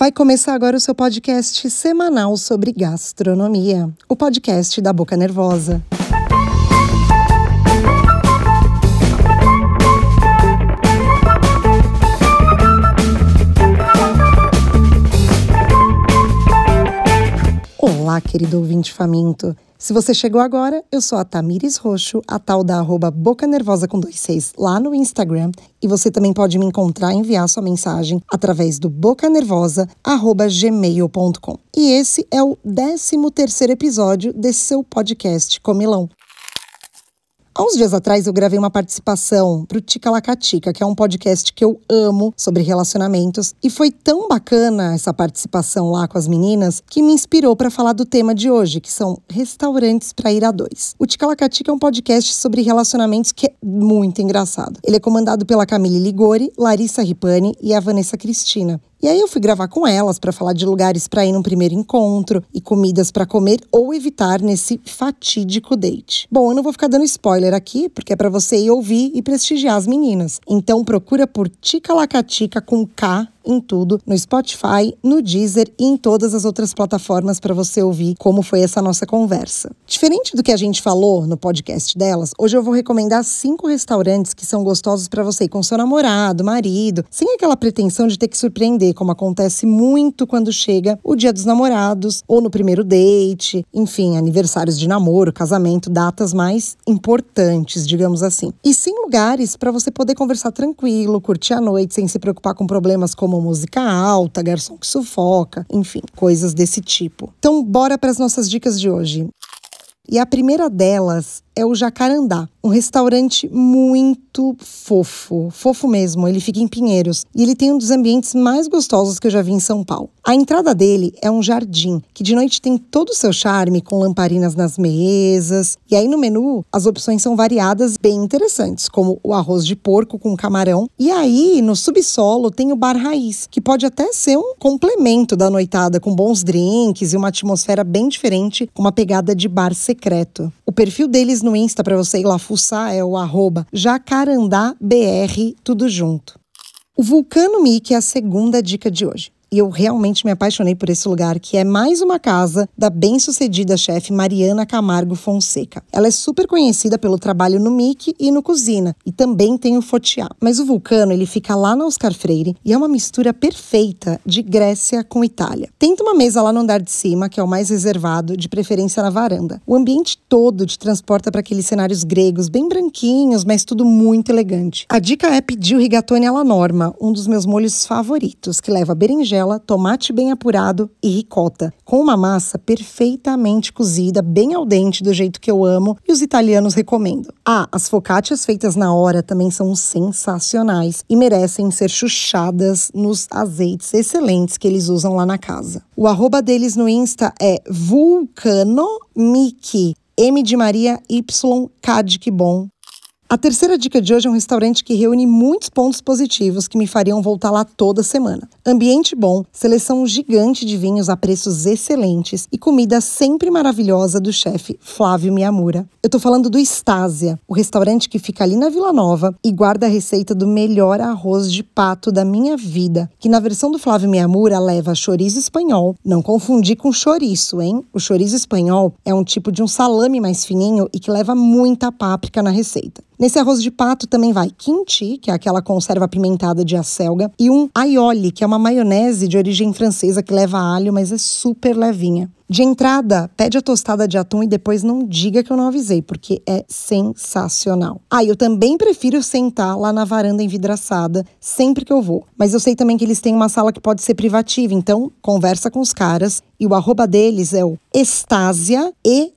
Vai começar agora o seu podcast semanal sobre gastronomia, o podcast da Boca Nervosa. Olá, querido ouvinte faminto. Se você chegou agora, eu sou a Tamires Roxo, a tal da @Boca Nervosa com 2 Cs lá no Instagram. E você também pode me encontrar e enviar sua mensagem através do bocanervosa@gmail.com. E esse é o 13º episódio desse seu podcast comilão. Há uns dias atrás eu gravei uma participação pro Ticalacatica, que é um podcast que eu amo sobre relacionamentos, e foi tão bacana essa participação lá com as meninas que me inspirou para falar do tema de hoje, que são restaurantes para ir a dois. O Ticalacatica é um podcast sobre relacionamentos que é muito engraçado. Ele é comandado pela Camille Ligori, Larissa Ripani e a Vanessa Cristina. E aí eu fui gravar com elas para falar de lugares para ir num primeiro encontro e comidas para comer ou evitar nesse fatídico date. Bom, eu não vou ficar dando spoiler aqui, porque é para você ir ouvir e prestigiar as meninas. Então procura por Ticalacatica com K em tudo, no Spotify, no Deezer e em todas as outras plataformas para você ouvir como foi essa nossa conversa. Diferente do que a gente falou no podcast delas, hoje eu vou recomendar 5 restaurantes que são gostosos para você ir com seu namorado, marido, sem aquela pretensão de ter que surpreender, como acontece muito quando chega o Dia dos Namorados ou no primeiro date, enfim, aniversários de namoro, casamento, datas mais importantes, digamos assim. E sim lugares para você poder conversar tranquilo, curtir a noite sem se preocupar com problemas como música alta, garçom que sufoca, enfim, coisas desse tipo. Então, bora para as nossas dicas de hoje. E a primeira delas é o Jacarandá, um restaurante muito fofo mesmo, ele fica em Pinheiros e ele tem um dos ambientes mais gostosos que eu já vi em São Paulo. A entrada dele é um jardim, que de noite tem todo o seu charme, com lamparinas nas mesas, e aí no menu as opções são variadas, bem interessantes, como o arroz de porco com camarão, e aí no subsolo tem o bar raiz, que pode até ser um complemento da noitada, com bons drinks e uma atmosfera bem diferente, com uma pegada de bar secreto. O perfil deles no Insta para você ir lá fuçar é o @jacarandabr, tudo junto. O Vulcano Mickey é a segunda dica de hoje. E eu realmente me apaixonei por esse lugar, que é mais uma casa da bem-sucedida chefe Mariana Camargo Fonseca. Ela é super conhecida pelo trabalho no Mickey e no Cozinha, e também tem o Fotiá. Mas o Vulcano, ele fica lá na Oscar Freire e é uma mistura perfeita de Grécia com Itália. Tenta uma mesa lá no andar de cima, que é o mais reservado, de preferência na varanda. O ambiente todo te transporta para aqueles cenários gregos, bem branquinhos, mas tudo muito elegante. A dica é pedir o rigatone alla norma, um dos meus molhos favoritos, que leva berinjela, tomate bem apurado e ricota, com uma massa perfeitamente cozida, bem al dente, do jeito que eu amo e os italianos recomendam. As focaccias feitas na hora também são sensacionais e merecem ser chuchadas nos azeites excelentes que eles usam lá na casa. O @ deles no Insta é vulcanomickey, M de Maria, Y, K de que bom. A terceira dica de hoje é um restaurante que reúne muitos pontos positivos que me fariam voltar lá toda semana. Ambiente bom, seleção gigante de vinhos a preços excelentes e comida sempre maravilhosa do chefe Flávio Miyamura. Eu tô falando do Estásia, o restaurante que fica ali na Vila Nova e guarda a receita do melhor arroz de pato da minha vida, que na versão do Flávio Miyamura leva chorizo espanhol, não confundir com chouriço, hein? O chorizo espanhol é um tipo de um salame mais fininho e que leva muita páprica na receita. Nesse arroz de pato também vai kimchi, que é aquela conserva apimentada de acelga, e um aioli, que é uma maionese de origem francesa que leva alho, mas é super levinha. De entrada, pede a tostada de atum e depois não diga que eu não avisei, porque é sensacional. Eu também prefiro sentar lá na varanda envidraçada sempre que eu vou. Mas eu sei também que eles têm uma sala que pode ser privativa, então conversa com os caras. E o @ deles é o Estásia,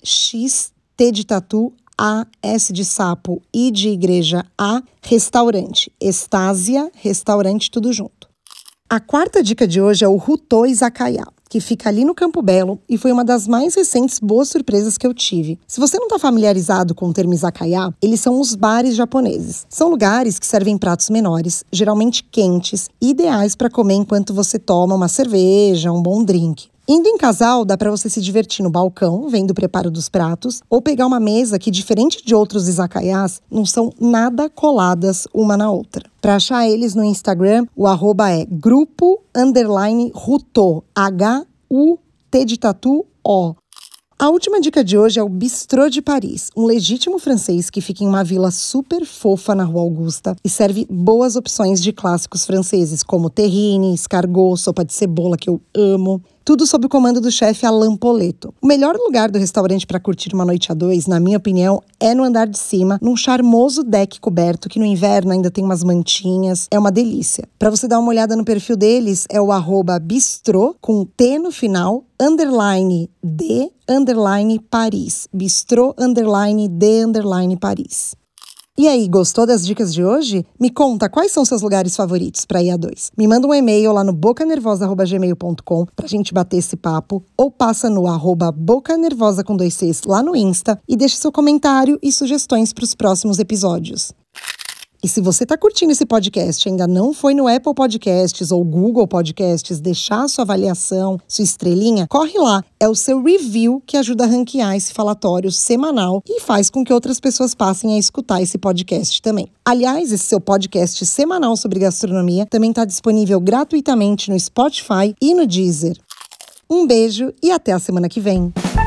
EXT de tatu, A, S de sapo, I de igreja, A, restaurante. Estásia, restaurante, tudo junto. A quarta dica de hoje é o Rutô Izakaya, que fica ali no Campo Belo e foi uma das mais recentes boas surpresas que eu tive. Se você não está familiarizado com o termo izakaya, eles são os bares japoneses. São lugares que servem pratos menores, geralmente quentes, ideais para comer enquanto você toma uma cerveja, um bom drink. Indo em casal, dá para você se divertir no balcão, vendo o preparo dos pratos, ou pegar uma mesa que, diferente de outros izakayas, não são nada coladas uma na outra. Para achar eles no Instagram, o arroba é grupo_Ruto, H-U-T de tatu, O. A última dica de hoje é o Bistrô de Paris, um legítimo francês que fica em uma vila super fofa na Rua Augusta e serve boas opções de clássicos franceses, como terrine, escargot, sopa de cebola, que eu amo. Tudo sob o comando do chefe Alain Poletto. O melhor lugar do restaurante para curtir uma noite a dois, na minha opinião, é no andar de cima, num charmoso deck coberto, que no inverno ainda tem umas mantinhas. É uma delícia. Para você dar uma olhada no perfil deles, é o @bistrô, com T no final, _de_Paris. Bistrô_de_Paris. E aí, gostou das dicas de hoje? Me conta quais são seus lugares favoritos para ir a dois. Me manda um e-mail lá no bocanervosa@gmail.com pra gente bater esse papo, ou passa no @bocanervosa com 2 Cs lá no Insta e deixa seu comentário e sugestões para os próximos episódios. E se você está curtindo esse podcast e ainda não foi no Apple Podcasts ou Google Podcasts deixar a sua avaliação, sua estrelinha, corre lá. É o seu review que ajuda a ranquear esse falatório semanal e faz com que outras pessoas passem a escutar esse podcast também. Aliás, esse seu podcast semanal sobre gastronomia também está disponível gratuitamente no Spotify e no Deezer. Um beijo e até a semana que vem.